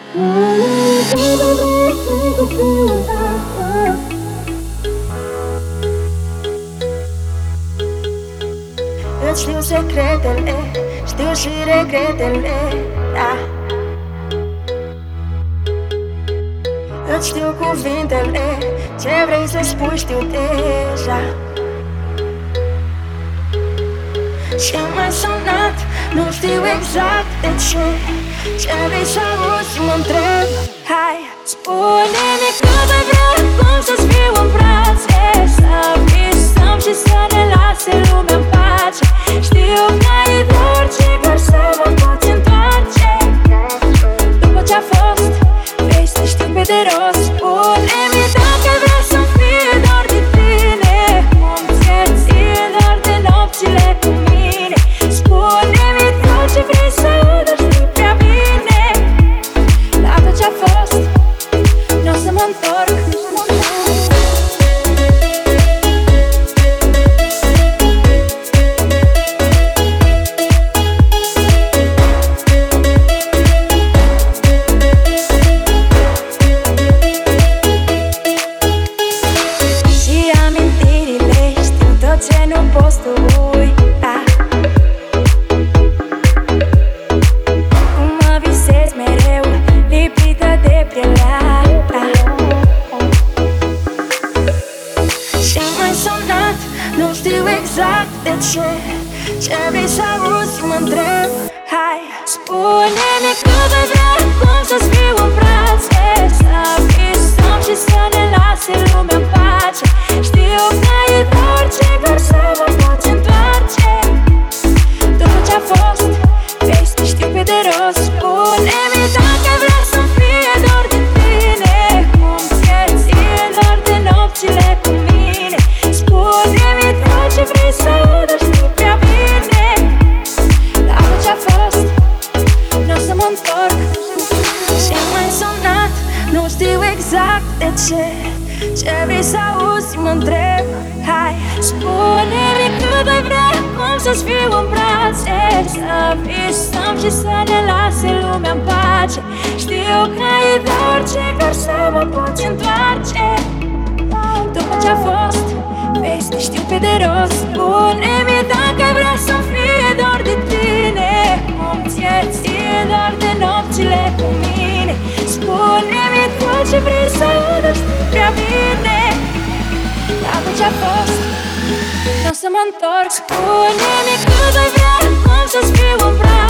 Îți știu secretele, știu și regretele, da. Îți știu cuvintele, ce vrei să spui știu deja. Și am mai sunat, nu știu exact de ce. Ce vrei să auzi, mă întreb. Hai, spune-mi cât ai vrea, cum să-ți fiu în brațe. Să visăm și să ne lase lumea în pace. Știu că e doar ce doar să mă poți întoarce. După ce-a fost, vrei să știu pe de rost. Spune-mi dacă vrea să-mi fie doar de tine. Cum ți-e ție doar de nopțile cu mine. Spune-mi tot ce vrei să audă, știi prea bine. La tot ce-a fost, n-o să mă întorc. Ce nu poți tu uita. Cum mă visezi mereu, lipită de pielea ta. Și-am mai sunat, nu știu exact de ce. Ce vrei să auzi, mă întreb. Hai, spune-mi cât ai vrea, cum să-ți fiu în brațe. Să visăm și să ne lase lumea în pace. Știu că e doar ce doar să mă poți întoarce. După ce-a fost, vrei să știu pe de rost. Spune-mi dacă vrea să-mi fie doar de tine. Cum ți-e ție doar de nopțile cu mine. Spune-mi tot ce vrei să audă, știu prea bine. La tot ce-a fost, n-o să mă întorc. Și-am mai sunat, nu știu exact de ce. Ce vrei să auzi, mă întreb. Hai, spune-mi cât ai vrea, cum să-ți fiu în brațe. Să visăm și să ne lase lumea în pace. Știu că e doar ce doar să mă poți întoarce. După ce-a fost, vrei să știu pe de rost. Spune-mi dacă ai vrea să-mi fie doar de tine. Cum ți-e ție doar de nopțile cu mine. Spune-mi tot ce vrei să audă, știu prea bine. La tot ce-a fost, n-o să mă întorc. Spune-mi cât ai vrea, cum să-ți fiu în brațe.